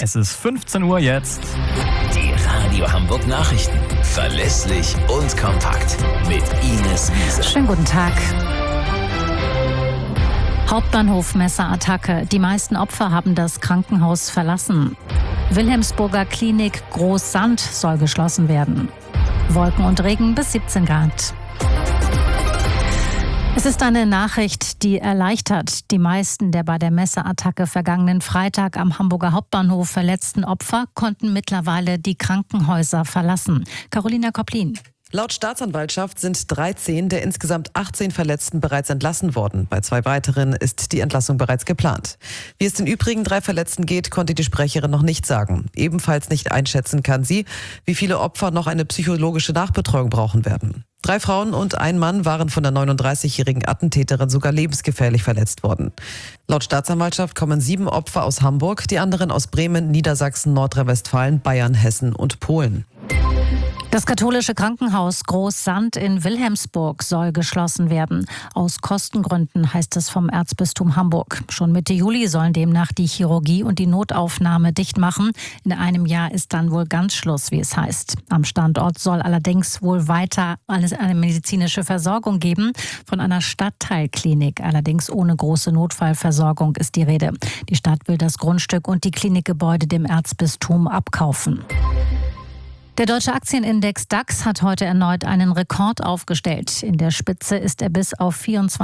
Es ist 15 Uhr jetzt. Die Radio Hamburg Nachrichten. Verlässlich und kompakt. Mit Ines Wiese. Schönen guten Tag. Hauptbahnhof Messerattacke. Die meisten Opfer haben das Krankenhaus verlassen. Wilhelmsburger Klinik Großsand soll geschlossen werden. Wolken und Regen bis 17 Grad. Es ist eine Nachricht, die erleichtert. Die meisten der bei der Messerattacke vergangenen Freitag am Hamburger Hauptbahnhof verletzten Opfer konnten mittlerweile die Krankenhäuser verlassen. Carolina Kopplin. Laut Staatsanwaltschaft sind 13 der insgesamt 18 Verletzten bereits entlassen worden. Bei 2 weiteren ist die Entlassung bereits geplant. Wie es den übrigen 3 Verletzten geht, konnte die Sprecherin noch nicht sagen. Ebenfalls nicht einschätzen kann sie, wie viele Opfer noch eine psychologische Nachbetreuung brauchen werden. 3 Frauen und ein Mann waren von der 39-jährigen Attentäterin sogar lebensgefährlich verletzt worden. Laut Staatsanwaltschaft kommen 7 Opfer aus Hamburg, die anderen aus Bremen, Niedersachsen, Nordrhein-Westfalen, Bayern, Hessen und Polen. Das katholische Krankenhaus Großsand in Wilhelmsburg soll geschlossen werden. Aus Kostengründen, heißt es vom Erzbistum Hamburg. Schon Mitte Juli sollen demnach die Chirurgie und die Notaufnahme dicht machen. In einem Jahr ist dann wohl ganz Schluss, wie es heißt. Am Standort soll allerdings wohl weiter eine medizinische Versorgung geben. Von einer Stadtteilklinik, allerdings ohne große Notfallversorgung, ist die Rede. Die Stadt will das Grundstück und die Klinikgebäude dem Erzbistum abkaufen. Der deutsche Aktienindex DAX hat heute erneut einen Rekord aufgestellt. In der Spitze ist er bis auf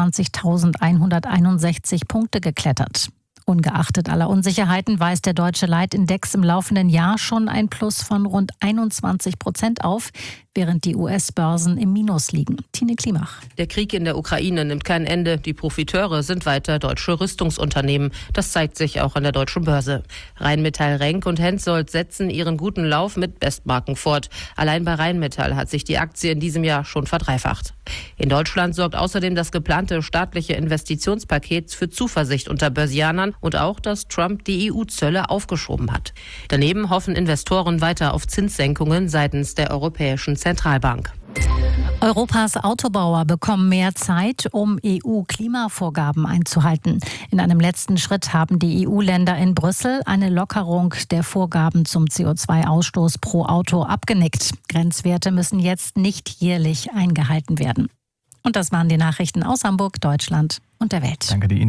24.161 Punkte geklettert. Ungeachtet aller Unsicherheiten weist der deutsche Leitindex im laufenden Jahr schon ein Plus von rund 21% auf, während die US-Börsen im Minus liegen. Tine Klimach. Der Krieg in der Ukraine nimmt kein Ende. Die Profiteure sind weiter deutsche Rüstungsunternehmen. Das zeigt sich auch an der deutschen Börse. Rheinmetall, Renk und Hensoldt setzen ihren guten Lauf mit Bestmarken fort. Allein bei Rheinmetall hat sich die Aktie in diesem Jahr schon verdreifacht. In Deutschland sorgt außerdem das geplante staatliche Investitionspaket für Zuversicht unter Börsianern und auch, dass Trump die EU-Zölle aufgeschoben hat. Daneben hoffen Investoren weiter auf Zinssenkungen seitens der Europäischen Zentralbank. Europas Autobauer bekommen mehr Zeit, um EU-Klimavorgaben einzuhalten. In einem letzten Schritt haben die EU-Länder in Brüssel eine Lockerung der Vorgaben zum CO2-Ausstoß pro Auto abgenickt. Grenzwerte müssen jetzt nicht jährlich eingehalten werden. Und das waren die Nachrichten aus Hamburg, Deutschland und der Welt. Danke dir, Ines.